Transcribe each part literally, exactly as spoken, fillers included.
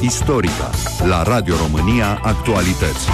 Istorica la Radio România Actualități.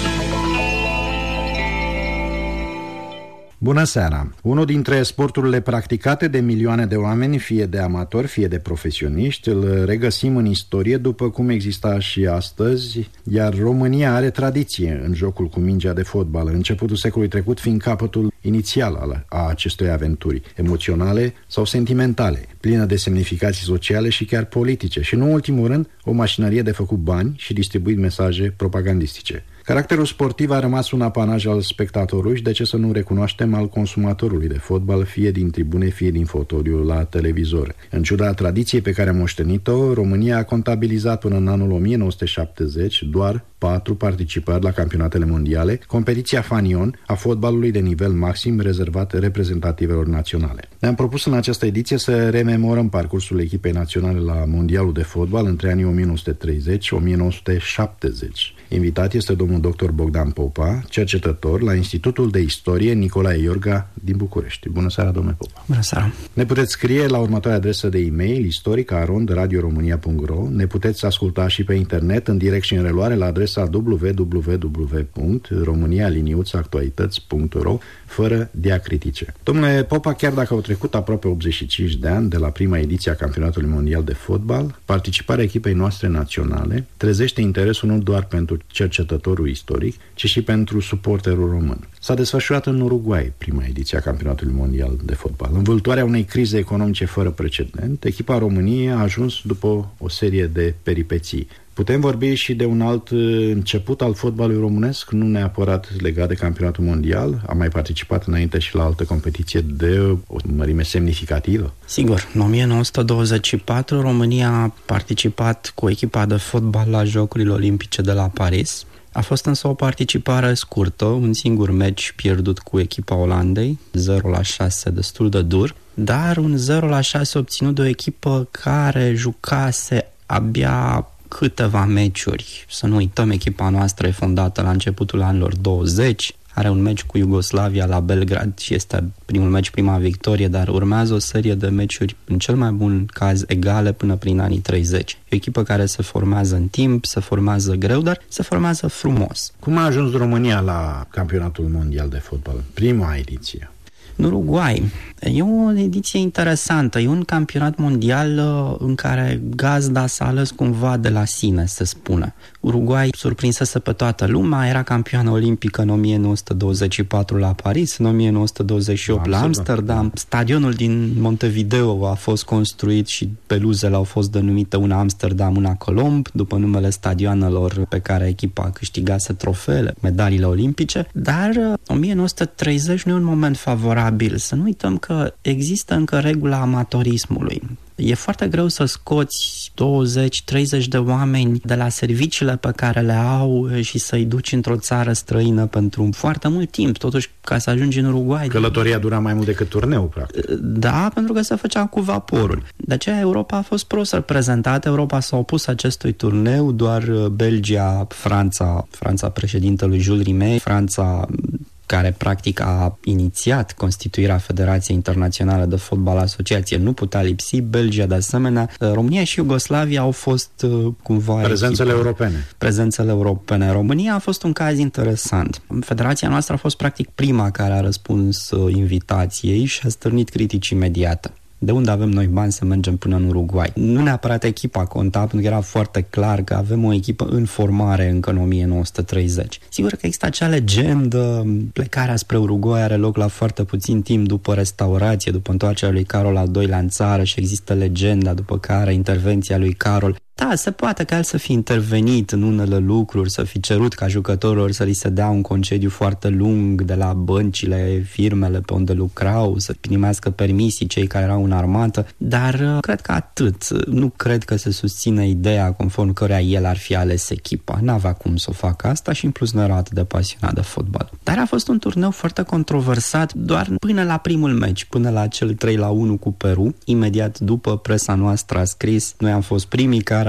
Bună seara! Unul dintre sporturile practicate de milioane de oameni, fie de amatori, fie de profesioniști, îl regăsim în istorie după cum exista și astăzi, iar România are tradiție în jocul cu mingea de fotbal, începutul secolului trecut fiind capătul inițial al a acestei aventuri, emoționale sau sentimentale, plină de semnificații sociale și chiar politice și, nu în ultimul rând, o mașinărie de făcut bani și distribuit mesaje propagandistice. Caracterul sportiv a rămas un apanaj al spectatorului și, de ce să nu recunoaștem, al consumatorului de fotbal, fie din tribune, fie din fotoliu la televizor. În ciuda tradiției pe care a moștenit-o, România a contabilizat până în anul o mie nouă sute șaptezeci doar patru participări la campionatele mondiale, competiția fanion a fotbalului de nivel maxim rezervat reprezentativelor naționale. Ne-am propus în această ediție să rememorăm parcursul echipei naționale la mondialul de fotbal între anii o mie nouă sute treizeci și o mie nouă sute șaptezeci. Invitat este domnul doctor Bogdan Popa, cercetător la Institutul de Istorie Nicolae Iorga din București. Bună seara, domnule Popa! Bună seara! Ne puteți scrie la următoarea adresă de e-mail istoric arond radio românia punct ro. Ne puteți asculta și pe internet în direct și în reluare la adresa w w w punct românia liniuță actualități punct ro fără diacritice. Domnule Popa, chiar dacă au trecut aproape optzeci și cinci de ani de la prima ediție a Campionatului Mondial de Fotbal, participarea echipei noastre naționale trezește interesul nu doar pentru cercetătorul istoric, ci și pentru suporterul român. S-a desfășurat în Uruguay prima ediție a Campionatului Mondial de Fotbal. În vâltoarea unei crize economice fără precedent, echipa României a ajuns după o serie de peripeții. Putem vorbi și de un alt început al fotbalului românesc, nu neapărat legat de campionatul mondial. A mai participat înainte și la altă competiție de o mărime semnificativă? Sigur, în o mie nouă sute douăzeci și patru România a participat cu echipa de fotbal la Jocurile Olimpice de la Paris. A fost însă o participare scurtă, un singur meci pierdut cu echipa Olandei, zero la șase, destul de dur, dar un zero la șase obținut de o echipă care jucase abia câteva meciuri. Să nu uităm, echipa noastră e fondată la începutul anilor douăzeci, are un meci cu Iugoslavia la Belgrad și este primul meci, prima victorie, dar urmează o serie de meciuri, în cel mai bun caz, egale până prin anii treizeci. E o echipă care se formează în timp, se formează greu, dar se formează frumos. Cum a ajuns România la Campionatul Mondial de Fotbal? Prima ediție. În Uruguay. E o ediție interesantă. E un campionat mondial în care gazda s-a ales cumva de la sine, se spune. Uruguay surprinsese pe toată lumea, era campioană olimpică în o mie nouă sute douăzeci și patru la Paris, în o mie nouă sute douăzeci și opt la Amsterdam. Stadionul din Montevideo a fost construit și peluzele au fost denumite una Amsterdam, una Colomb, după numele stadioanelor pe care echipa câștigase trofeele, medaliile olimpice. Dar o mie nouă sute treizeci nu e un moment favorabil. Să nu uităm că există încă regula amatorismului. E foarte greu să scoți douăzeci treizeci de oameni de la serviciile pe care le au și să-i duci într-o țară străină pentru foarte mult timp. Totuși, ca să ajungi în Uruguay... Călătoria dura mai mult decât turneul, practic. Da, pentru că se făcea cu vaporul. De aceea Europa a fost prost reprezentată. Europa s-a opus acestui turneu, doar Belgia, Franța, Franța președintelui Jules Rimet, Franța care practic a inițiat constituirea Federației Internaționale de Fotbal Asociație, nu putea lipsi, Belgia de asemenea. România și Iugoslavia au fost cumva... Prezențele echipa, europene. Prezențele europene. România a fost un caz interesant. Federația noastră a fost practic prima care a răspuns invitației și a stârnit critici imediate. De unde avem noi bani să mergem până în Uruguay? Nu neapărat echipa conta, pentru că era foarte clar că avem o echipă în formare încă în o mie nouă sute treizeci. Sigur că există acea legendă, plecarea spre Uruguay are loc la foarte puțin timp după restaurație, după întoarcerea lui Carol al doilea în țară și există legenda după care intervenția lui Carol. Da, se poate ca el să fi intervenit în unele lucruri, să fi cerut ca jucătorilor să li se dea un concediu foarte lung de la băncile, firmele pe unde lucrau, să primească permisii cei care erau în armată, dar cred că atât. Nu cred că se susține ideea conform căreia el ar fi ales echipa. N-avea cum să o facă asta și în plus nu era atât de pasionat de fotbal. Dar a fost un turneu foarte controversat doar până la primul meci, până la cel trei la unu cu Peru. Imediat după, presa noastră a scris, noi am fost primii care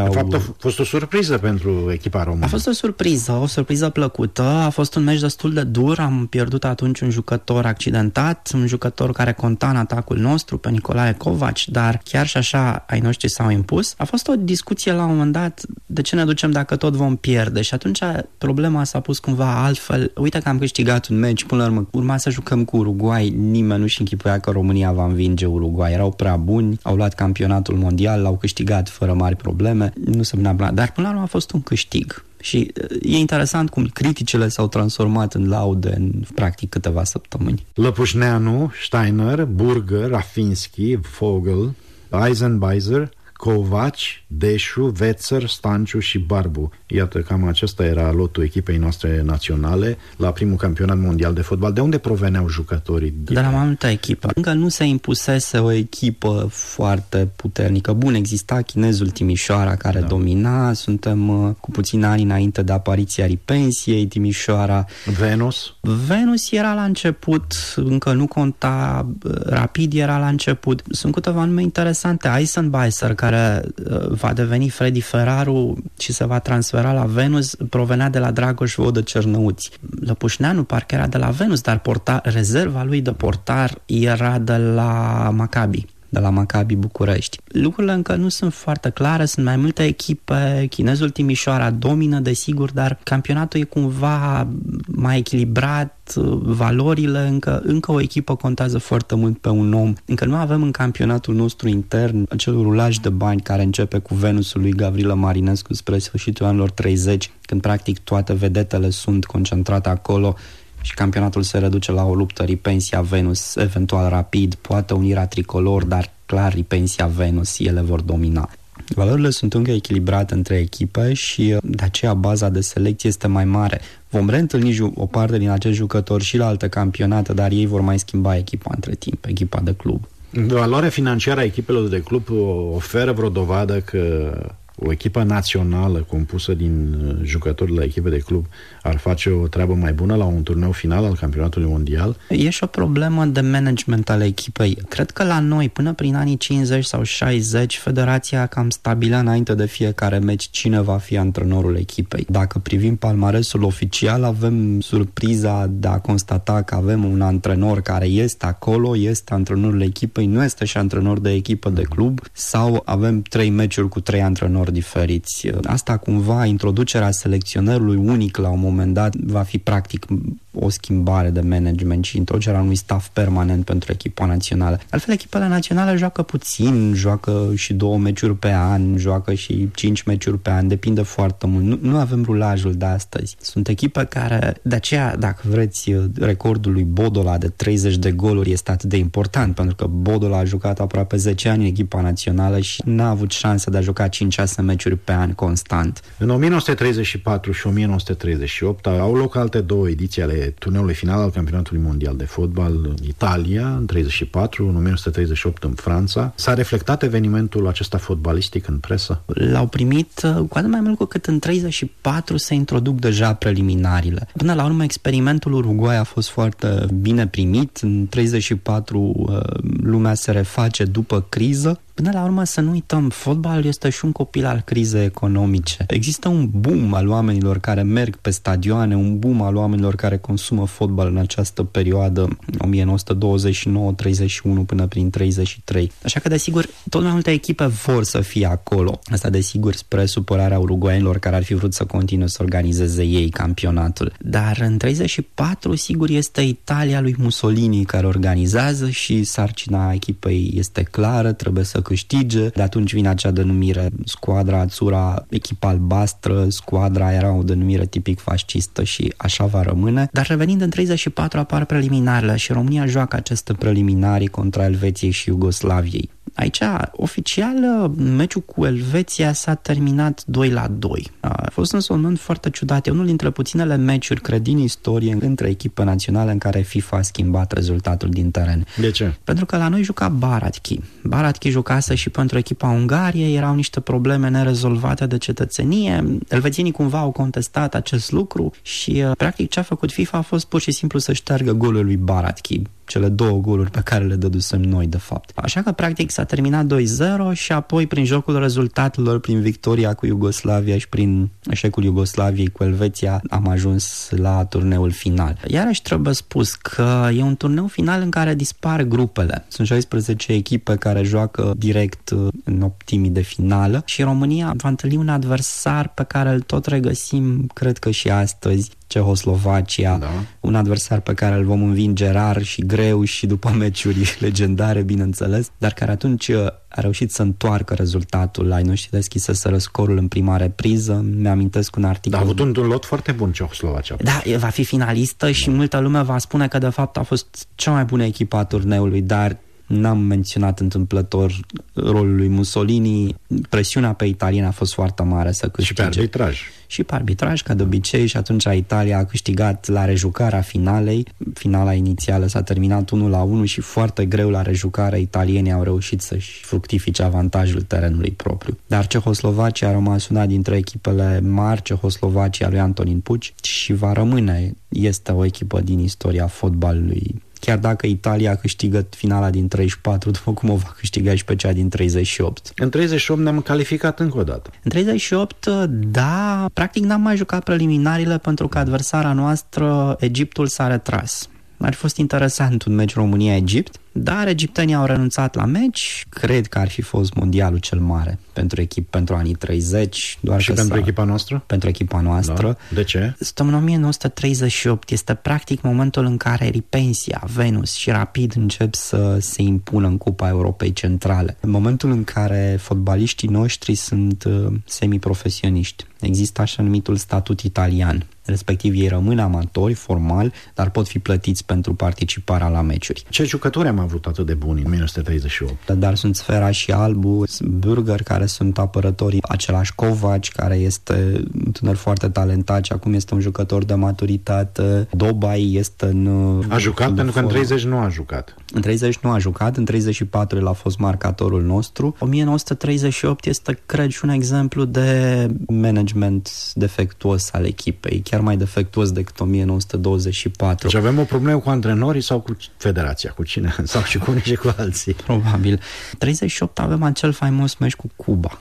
De au... fapt, a fost o surpriză pentru echipa română. A fost o surpriză, o surpriză plăcută. A fost un meci destul de dur. Am pierdut atunci un jucător accidentat, un jucător care conta în atacul nostru, pe Nicolae Covaci, dar chiar și așa ai noștri s-au impus. A fost o discuție la un moment dat, de ce ne ducem dacă tot vom pierde? Și atunci problema s-a pus cumva altfel. Uite că am câștigat un meci, până la urmă urma să jucăm cu Uruguay. Nimeni nu-și închipuia că România va învinge Uruguay. Erau prea buni, au luat campionatul mondial, l-au câștigat fără mari probleme. Nu se punea plan. Dar până la urmă a fost un câștig. Și e interesant cum criticile s-au transformat în laude în practic câteva săptămâni. Lăpușneanu, Steiner, Burger, Rafinski, Vogel, Eisenbeiser, Covaci, Deșu, Wețăr, Stanciu și Barbu. Iată, cam acesta era lotul echipei noastre naționale la primul campionat mondial de fotbal. De unde proveneau jucătorii? De la mai multă echipă. Încă nu se impusese o echipă foarte puternică. Bun, exista chinezul Timișoara care da. domina. Suntem uh, cu puțini ani înainte de apariția ripensiei Timișoara. Venus? Venus era la început, încă nu conta. Rapid era la început. Sunt câteva nume interesante. Eisenbeiser, care uh, va deveni Freddy Ferraru și se va transfera la Venus, provenea de la Dragoș Vodă Cernăuți. Lăpușneanu parcă era de la Venus, dar portar, rezerva lui de portar era de la Maccabi, de la Maccabi București. Lucrurile încă nu sunt foarte clare, sunt mai multe echipe, chinezul Timișoara domină, desigur, dar campionatul e cumva mai echilibrat, valorile, încă, încă o echipă contează foarte mult pe un om. Încă nu avem în campionatul nostru intern acel rulaj de bani care începe cu Venusul lui Gavrilă Marinescu spre sfârșitul anilor treizeci, când practic toate vedetele sunt concentrate acolo și campionatul se reduce la o luptă Ripensia Venus, eventual Rapid, poate Unirea Tricolor, dar clar Ripensia Venus, ele vor domina. Valorile sunt încă echilibrate între echipe și de aceea baza de selecție este mai mare. Vom reîntâlni o parte din acești jucători și la alte campionate, dar ei vor mai schimba echipa între timp, echipa de club. Valoarea financiară a echipelor de club oferă vreo dovadă că o echipă națională compusă din jucători la echipe de club ar face o treabă mai bună la un turneu final al campionatului mondial? E și o problemă de management al echipei. Cred că la noi, până prin anii cincizeci sau șaizeci, federația cam stabilea înainte de fiecare meci cine va fi antrenorul echipei. Dacă privim palmaresul oficial, avem surpriza de a constata că avem un antrenor care este acolo, este antrenorul echipei, nu este și antrenor de echipă de club, sau avem trei meciuri cu trei antrenori diferiți. Asta cumva, introducerea selecționerului unic la un moment dat va fi practic o schimbare de management și introducerea unui staff permanent pentru echipa națională. Altfel, echipele naționale joacă puțin, joacă și două meciuri pe an, joacă și cinci meciuri pe an, depinde foarte mult. Nu, nu avem rulajul de astăzi. Sunt echipe care, de aceea, dacă vreți, recordul lui Bodola de treizeci de goluri este atât de important, pentru că Bodola a jucat aproape zece ani în echipa națională și n-a avut șansa de a juca cinci șase meciuri pe an constant. În o mie nouă sute treizeci și patru și o mie nouă sute treizeci și opt au loc alte două ediții ale turneului final al campionatului mondial de fotbal în Italia, în treizeci și patru, în o mie nouă sute treizeci și opt în Franța. S-a reflectat evenimentul acesta fotbalistic în presă? L-au primit cu atât mai mult cu cât în treizeci și patru se introduc deja preliminariile. Până la urmă, experimentul Uruguay a fost foarte bine primit. În treizeci și patru lumea se reface după criză. Până la urmă, să nu uităm, fotbalul este și un copil al crizei economice. Există un boom al oamenilor care merg pe stadioane, un boom al oamenilor care consumă fotbal în această perioadă, o mie nouă sute douăzeci și nouă treizeci și unu până prin treizeci și trei. Așa că, desigur, tot mai multe echipe vor să fie acolo. Asta, desigur, spre supărarea uruguaienilor care ar fi vrut să continue să organizeze ei campionatul. Dar în treizeci și patru, sigur, este Italia lui Mussolini care organizează și sarcina echipei este clară, trebuie să câștige. De atunci vine acea denumire squadra azzurra, echipa albastră, squadra era o denumire tipic fascistă și așa va rămâne. Dar revenind în treizeci și patru apar preliminarele și România joacă aceste preliminari contra Elveției și Iugoslaviei. Aici, oficial, meciul cu Elveția s-a terminat doi la doi. A fost însă un moment foarte ciudat. E unul dintre puținele meciuri, cred, din istorie între echipe naționale în care FIFA a schimbat rezultatul din teren. De ce? Pentru că la noi juca Baratki. Baratki jucase și pentru echipa Ungariei, erau niște probleme nerezolvate de cetățenie. Elvețienii cumva au contestat acest lucru și, practic, ce a făcut FIFA a fost pur și simplu să șteargă golul lui Baratki. cele două goluri pe care le dădusem noi, de fapt. Așa că, practic, s-a terminat doi zero și apoi, prin jocul rezultatelor, prin victoria cu Iugoslavia și prin eșecul Iugoslaviei cu Elveția, am ajuns la turneul final. Iarăși trebuie spus că e un turneu final în care dispar grupele. Sunt șaisprezece echipe care joacă direct în optimii de finală și România va întâlni un adversar pe care îl tot regăsim, cred că și astăzi, Cehoslovacia, da. Un adversar pe care îl vom învinge rar și greu și după meciuri legendare, bineînțeles, dar care atunci a reușit să întoarcă rezultatul. Ai noștri deschiseseră scorul în prima repriză. Mi-amintesc un articol. Da, a avut un lot foarte bun Cehoslovacia. Da, va fi finalistă da. Și multă lume va spune că de fapt a fost cea mai bună echipă a turneului, dar n-am menționat întâmplător rolul lui Mussolini. Presiunea pe italieni a fost foarte mare să câștige. Și pe arbitraj. Și pe arbitraj, ca de obicei, și atunci Italia a câștigat la rejucarea finalei. Finala inițială s-a terminat unu la unu și foarte greu la rejucare italienii au reușit să-și fructifice avantajul terenului propriu. Dar Cehoslovacia a rămas una dintre echipele mari, Cehoslovacia lui Antonin Puci, și va rămâne, este o echipă din istoria fotbalului. Chiar dacă Italia câștigă finala din treizeci și patru, după cum o va câștiga și pe cea din treizeci și opt. În treizeci și opt ne-am calificat încă o dată. În treizeci și opt, da, practic n-am mai jucat preliminariile pentru că adversara noastră, Egiptul, s-a retras. Ar fi fost interesant un meci România-Egipt, dar egiptenii au renunțat la meci. Cred că ar fi fost mondialul cel mare pentru echip pentru anii treizeci. Doar și pentru echipa noastră? Pentru echipa noastră. Da. De ce? Suntem în o mie nouă sute treizeci și opt. Este practic momentul în care Ripensia, Venus și Rapid încep să se impună în Cupa Europei Centrale. În momentul în care fotbaliștii noștri sunt uh, semiprofesioniști. Există așa numitul statut italian. Respectiv, ei rămân amatori, formal, dar pot fi plătiți pentru participarea la meciuri. Ce jucători am avut atât de buni în o mie nouă sute treizeci și opt? Dar sunt Sfera și Albu, Burger, care sunt apărătorii, același Covaci, care este un tânăr foarte talentat și acum este un jucător de maturitate. Dobai este în... A jucat pentru că în treizeci nu a jucat. În treizeci nu a jucat, în treizeci și patru el a fost marcatorul nostru. o mie nouă sute treizeci și opt este, cred, și un exemplu de management defectuos al echipei, chiar mai defectuos decât o mie nouă sute douăzeci și patru. Deci avem o problemă cu antrenorii sau cu federația, cu cine? Sau și cu unii și cu alții? Probabil. treizeci și opt avem acel faimos meci cu Cuba.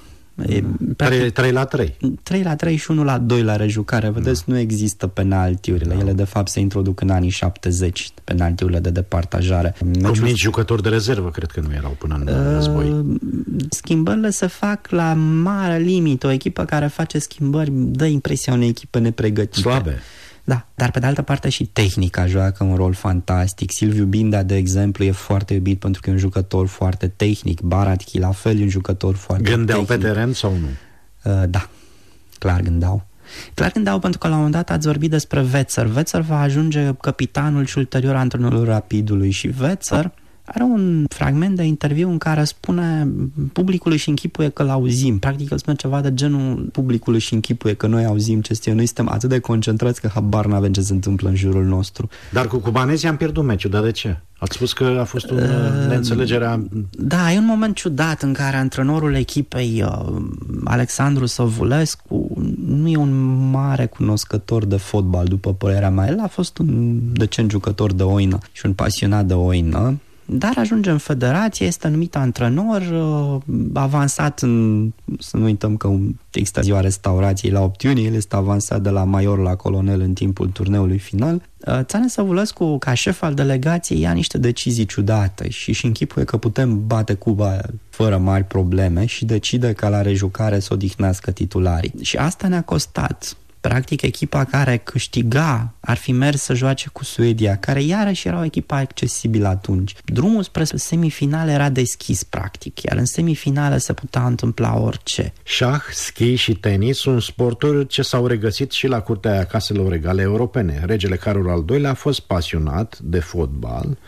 trei la trei. trei la trei și unu la doi la rejucare. Vedeți, da. Nu există penaltiurile. Da. Ele, de fapt, se introduc în anii șaptezeci, penaltiurile de departajare. Cum nici jucători de rezervă, cred că nu erau până în uh, război. Schimbările se fac la mare limită. O echipă care face schimbări dă impresia unei echipe nepregătite. Slabe. Da, dar pe de altă parte și tehnica joacă un rol fantastic. Silviu Bindea, de exemplu, e foarte iubit pentru că e un jucător foarte tehnic. Baratchi, la fel, e un jucător foarte Gândeau tehnic. pe teren sau nu? Uh, da, clar gândeau. Clar gândeau pentru că la un moment dat ați vorbit despre Wezer. Wezer va ajunge capitanul și ulterior antrenorul Rapidului și Wezer are un fragment de interviu în care spune publicului și închipuie că l-auzim. Practic, el spune ceva de genul publicului și închipuie că noi auzim ce știu. Noi suntem atât de concentrați că habar n-avem ce se întâmplă în jurul nostru. Dar cu cubanezii am pierdut meciul, dar de ce? Ați spus că a fost o uh, neînțelegere. Da, e un moment ciudat în care antrenorul echipei, uh, Alexandru Săvulescu, nu e un mare cunoscător de fotbal, după părerea mea. El a fost un decent jucător de oină și un pasionat de oină. Dar ajunge în federație, este numit antrenor, avansat în... Să nu uităm că există ziua restaurației la opt iunie, el este avansat de la major la colonel în timpul turneului final. Țane Săvulescu, ca șef al delegației, ia niște decizii ciudate și își închipuie că putem bate Cuba fără mari probleme și decide ca la rejucare să odihnească titularii. Și asta ne-a costat. Practic, echipa care câștiga ar fi mers să joace cu Suedia, care iarăși era o echipă accesibilă atunci. Drumul spre semifinale era deschis, practic, iar în semifinale se putea întâmpla orice. Șah, schi și tenis sunt sporturi ce s-au regăsit și la curtea caselor regale europene. Regele Carol al doilea a fost pasionat de fotbal,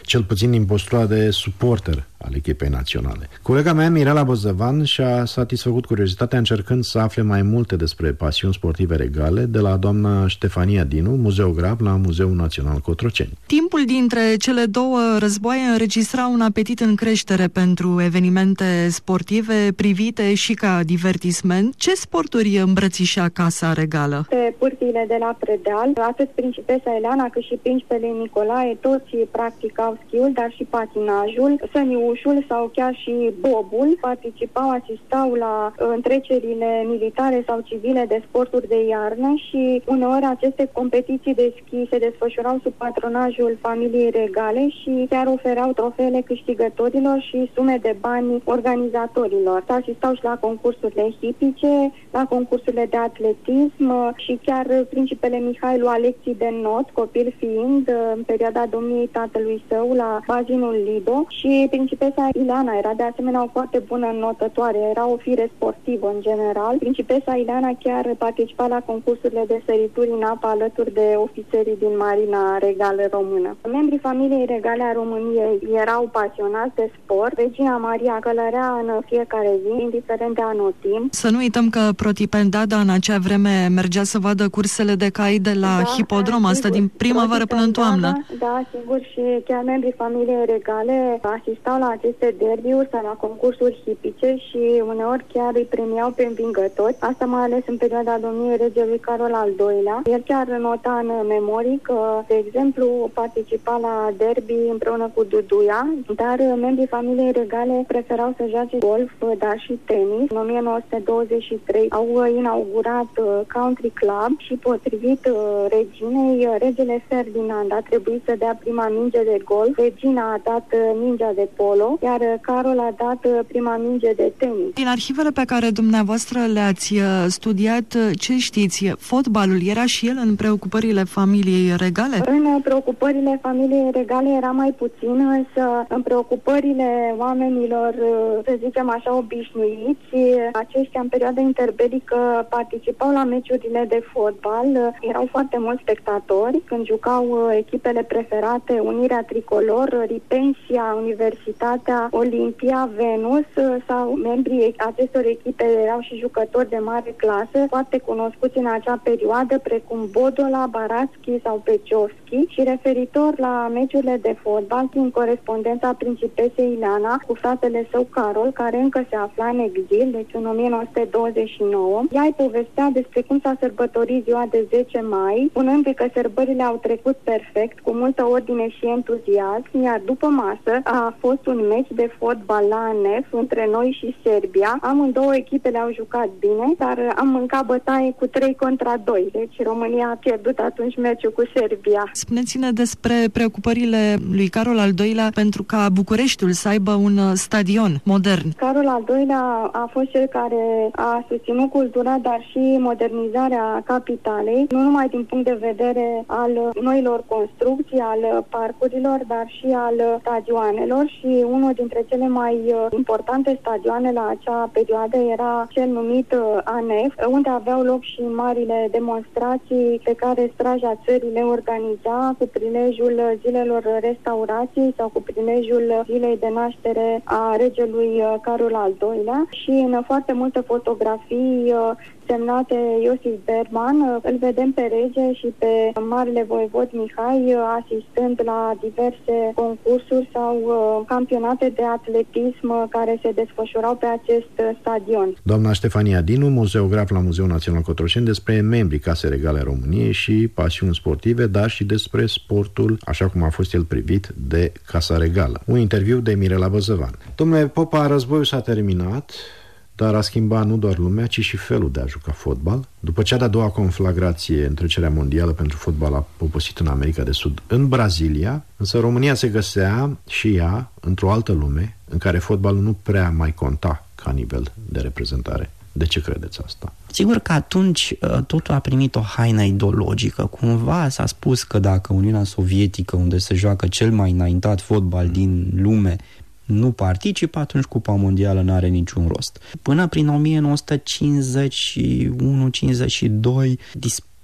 cel puțin din postura de suporter al echipei naționale. Colega mea, Mirela Bozăvan, și-a satisfăcut curiozitatea încercând să afle mai multe despre pasiuni sportive regale de la doamna Ștefania Dinu, muzeograf la Muzeul Național Cotroceni. Timpul dintre cele două războaie înregistra un apetit în creștere pentru evenimente sportive privite și ca divertisment. Ce sporturi îmbrățișa Casa Regală? Pe pârtiile de la Predeal, atât principesa Eleana cât și principele Nicolae, toți practicau schiul, dar și patinajul, săniușul sau chiar și bobul. Participau, asistau la întrecerile militare sau civile de sporturi de iarnă și uneori aceste competiții de schi se desfășurau sub patronajul familiei regale și chiar ofereau trofeele câștigătorilor și sume de bani organizatorilor. Asistau și la concursurile hipice, la concursurile de atletism și chiar principele Mihai lua lecții de not, copil fiind, în perioada domniei tatălui său la bazinul Lido, și principesa Ileana era de asemenea o foarte bună notătoare, era o fire sportivă în general. Principesa Ileana chiar participa la concursurile de sărituri în apă alături de ofițerii din Marina Regală Română. Membrii familiei regale a României erau pasionați de sport. Regina Maria călărea în fiecare zi, indiferent de anotimp. Să nu uităm că Protipendada în acea vreme mergea să vadă cursele de cai de la da, hipodrom, da, asta din primăvară până în toamnă. Da, sigur, și chiar membrii familiei regale asistau la aceste derbiuri sau la concursuri hipice și uneori chiar îi premiau pe învingători. Asta mai ales în perioada domniei regelui Carol al doilea. El chiar nota în memorii că, de exemplu, participa la derby împreună cu Duduia, dar membrii familiei regale preferau să joace golf, dar și tenis. În o mie nouă sute douăzeci și trei au inaugurat Country Club și, potrivit reginei, regele Ferdinand a trebuit să dea prima minge de golf, regina a dat mingea de polo, iar Carol a dat prima minge de tenis. Din arhivele pe care dumneavoastră le-ați studiat, ce știți? Fotbalul era și el în preocupările familiei regale? În preocupările familiei regale era mai puțin, însă în preocupările oamenilor, să zicem așa, obișnuiți, aceștia în perioada interbelică participau la meciurile de fotbal, erau foarte mulți spectatori când jucau echipele preferate, Unirea Tricolor, Ripensia, Universitatea, Olimpia, Venus, sau membrii acestor echipe erau și jucători de mare clasă, foarte cunoscuți în acea perioadă, precum Bodola, Baratski sau Peciovski. Și referitor la meciurile de fotbal, în corespondența principesei Ileana cu fratele său Carol, care încă se afla în exil, deci în o mie nouă sute douăzeci și nouă, ea îi povestea despre cum s-a sărbătorit ziua de zece mai, spunându-i că sărbările au trecut perfect, cu multă ordine și entuziasm, iar după masă a fost un meci de fotbal la Anef între noi și Serbia. Amândouă echipele au jucat bine, dar am mâncat bătaie cu trei contra doi, deci România a pierdut atunci meciul cu Serbia. Spuneți-ne despre preocupările lui Carol al doilea pentru ca Bucureștiul să aibă un stadion modern. Carol al doilea a fost cel care a susținut cultura, dar și modernizarea capitalei, nu numai din punct de vedere al noilor construcții, al parcurilor, dar și al stadioanelor, și unul dintre cele mai importante stadioane la acea perioadă era cel numit Anef, unde aveau loc și marile demonstrații pe care Straja Țării le organiza cu prilejul zilelor restaurației sau cu prilejul zilei de naștere a regelui Carol al doilea, și în foarte multe fotografii semnate Iosif Berman îl vedem pe rege și pe marele voievod Mihai asistând la diverse concursuri sau campionate de atletism care se desfășurau pe acest stadion. Doamna Ștefania Dinu, muzeograf la Muzeul Național Cotroceni, despre membrii Casei Regale a României și pasiuni sportive, dar și despre sportul, așa cum a fost el privit de Casa Regală. Un interviu de Mirela Băzăvan. Domnule Popa, războiul s-a terminat, dar a schimbat nu doar lumea, ci și felul de a juca fotbal. După cea de-a doua conflagrație, întrecerea mondială pentru fotbal a poposit în America de Sud, în Brazilia, însă România se găsea și ea într-o altă lume în care fotbalul nu prea mai conta ca nivel de reprezentare. De ce credeți asta? Sigur că atunci totul a primit o haină ideologică. Cumva s-a spus că dacă Uniunea Sovietică, unde se joacă cel mai înaintat fotbal din lume, nu participă, atunci Cupa Mondială nu are niciun rost. Până prin o mie nouă sute cincizeci și unu cincizeci și doi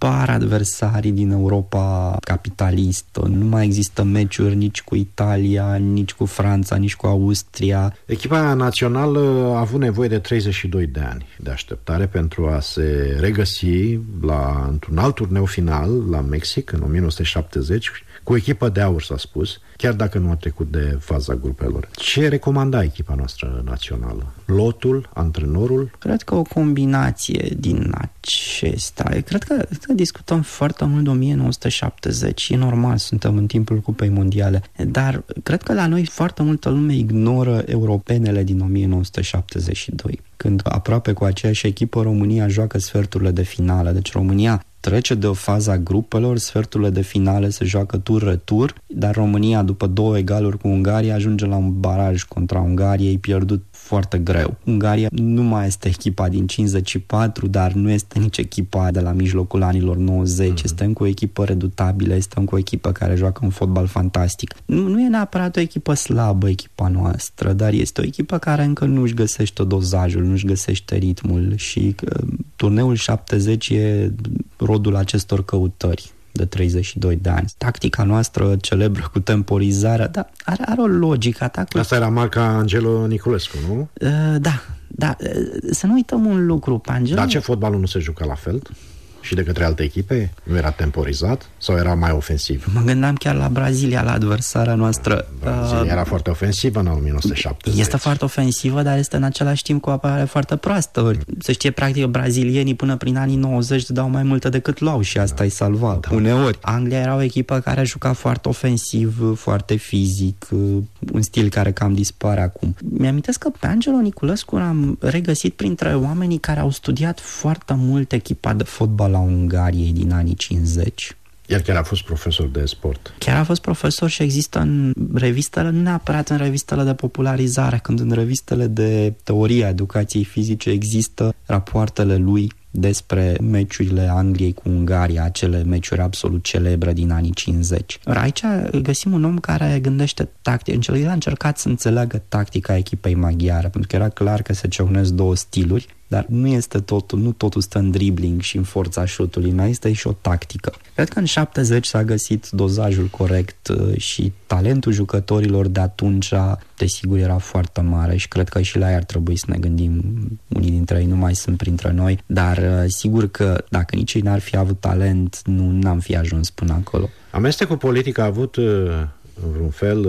apar adversarii din Europa capitalistă. Nu mai există meciuri nici cu Italia, nici cu Franța, nici cu Austria. Echipa națională a avut nevoie de treizeci și doi de ani de așteptare pentru a se regăsi la, într-un alt turneu final la Mexic în o mie nouă sute șaptezeci, cu o echipă de aur, s-a spus, chiar dacă nu a trecut de faza grupelor. Ce recomanda echipa noastră națională? Lotul, antrenorul? Cred că o combinație din acestea. Cred că, cred că discutăm foarte mult de o mie nouă sute șaptezeci. E normal, suntem în timpul Cupei Mondiale. Dar cred că la noi foarte multă lume ignoră europenele din o mie nouă sute șaptezeci și doi. Când aproape cu aceeași echipă România joacă sferturile de finală. Deci România trece de o fază a grupelor, sferturile de finale se joacă tur-retur, dar România, după două egaluri cu Ungaria, ajunge la un baraj contra Ungariei, pierdut foarte greu. Ungaria nu mai este echipa din cincizeci și patru, dar nu este nici echipa de la mijlocul anilor nouăzeci. Mm-hmm. Este încă o echipă redutabilă, este încă o echipă care joacă un fotbal fantastic. Nu, nu e neapărat o echipă slabă, echipa noastră, dar este o echipă care încă nu-și găsește dozajul, nu-și găsește ritmul și uh, turneul șaptezeci e rodul acestor căutări de treizeci și doi de ani. Tactica noastră celebră cu temporizarea, dar are, are o logică. Atacul... Asta era marca Angelo Niculescu, nu? Uh, da, da. Uh, să nu uităm un lucru. Pe Angelo... Dar ce fotbalul nu se juca la fel? Și de către alte echipe? Nu era temporizat? Sau era mai ofensiv? Mă gândeam chiar la Brazilia, la adversarea noastră. Brazilia uh, era foarte ofensivă în o mie nouă sute șaptezeci. Este foarte ofensivă, dar este în același timp cu o apărare foarte proastă. Se știe, practic, brazilienii până prin anii nouăzeci dau mai multe decât luau și asta da. îi salva, da. uneori. Anglia era o echipă care juca foarte ofensiv, foarte fizic, un stil care cam dispare acum. Mi-amintesc că pe Angelo Niculescu am regăsit printre oamenii care au studiat foarte mult echipa de fotbal la Ungariei din anii cincizeci. El chiar a fost profesor de sport. Chiar a fost profesor și există în revistele, nu neapărat în revistele de popularizare, când în revistele de teorie a educației fizice există rapoartele lui despre meciurile Angliei cu Ungaria, acele meciuri absolut celebre din anii cincizeci. Aici găsim un om care gândește tactic, el a încercat să înțeleagă tactica echipei maghiare, pentru că era clar că se ceunesc două stiluri, dar nu este totul, nu totul stă în dribbling și în forța șutului, mai este și o tactică. Cred că în șaptezeci s-a găsit dozajul corect și talentul jucătorilor de atunci, desigur, era foarte mare și cred că și la ei ar trebui să ne gândim. Unii dintre ei nu mai sunt printre noi, dar sigur că dacă nici ei n-ar fi avut talent, nu n-am fi ajuns până acolo. Amestecul politic a avut în vreun fel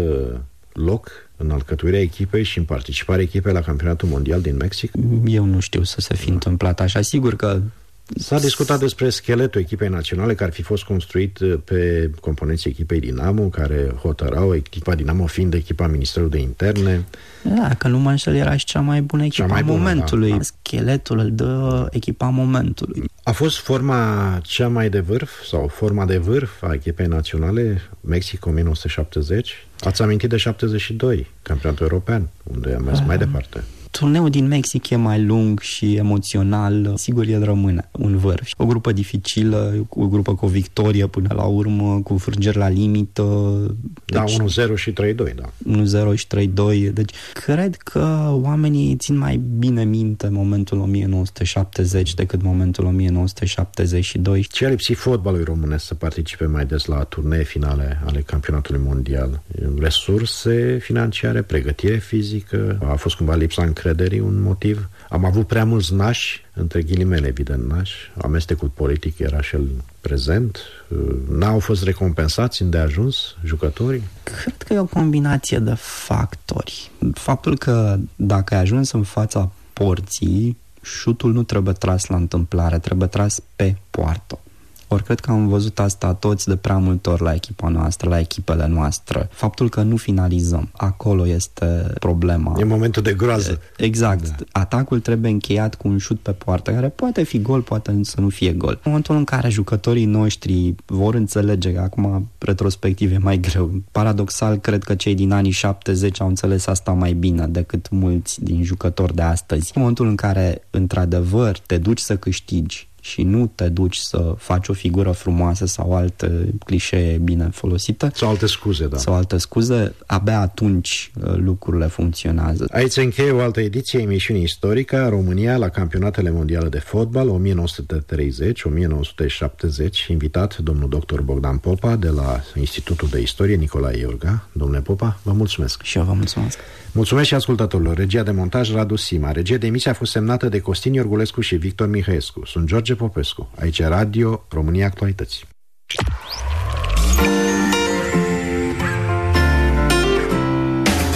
loc în alcătuirea echipei și în participarea echipei la campionatul mondial din Mexic? Eu nu știu să se fi întâmplat așa. Sigur că s-a discutat despre scheletul echipei naționale care ar fi fost construit pe componenții echipei Dinamo, care hotărau, echipa Dinamo fiind echipa Ministerului de Interne. Da, că nu mă înșel, era și cea mai bună echipa mai bună, momentului. Da. Scheletul îl dă echipa momentului. A fost forma cea mai de vârf sau forma de vârf a echipei naționale Mexic o mie nouă sute șaptezeci? Ați amintit de șaptezeci și doi, campionatul european, unde a mers uh-huh. mai departe. Turneul din Mexic e mai lung și emoțional, sigur el rămâne un vârf. O grupă dificilă, o grupă cu o victorie până la urmă, cu frângeri la limită. Da, deci, unu zero și trei doi, da. unu zero și trei doi, deci cred că oamenii țin mai bine minte momentul o mie nouă sute șaptezeci decât momentul o mie nouă sute șaptezeci și doi. Ce a lipsit fotbalului românesc să participe mai des la turnee finale ale campionatului mondial? Resurse financiare, pregătire fizică, a fost cumva lipsa încrederii un motiv? Am avut prea mulți nași, între ghilimele, evident nași, amestecul politic era și el prezent, n-au fost recompensați îndeajuns jucătorii? Cred că e o combinație de factori. Faptul că dacă ai ajuns în fața porții, șutul nu trebuie tras la întâmplare, trebuie tras pe poartă. Ori cred că am văzut asta toți de prea multe ori la echipa noastră, la echipele noastre. Faptul că nu finalizăm, acolo este problema. E momentul de groază. Exact. Da. Atacul trebuie încheiat cu un șut pe poartă, care poate fi gol, poate să nu fie gol. În momentul în care jucătorii noștri vor înțelege, că acum retrospectiv e mai greu. Paradoxal, cred că cei din anii șaptezeci au înțeles asta mai bine decât mulți din jucători de astăzi. În momentul în care, într-adevăr, te duci să câștigi și nu te duci să faci o figură frumoasă sau alte clișee bine folosite. Sau alte scuze, da. Sau alte scuze, abia atunci lucrurile funcționează. Aici se încheie o altă ediție a emisiunii Istorica, România la campionatele mondiale de fotbal o mie nouă sute treizeci - o mie nouă sute șaptezeci, invitat domnul doctor Bogdan Popa de la Institutul de Istorie Nicolae Iorga. Domnule Popa, vă mulțumesc. Și eu vă mulțumesc. Mulțumesc și ascultătorilor. Regia de montaj Radu Sima. Regia de emisie a fost semnată de Costin Iorgulescu și Victor Mihăescu. Sunt George Popescu. Aici Radio România Actualități.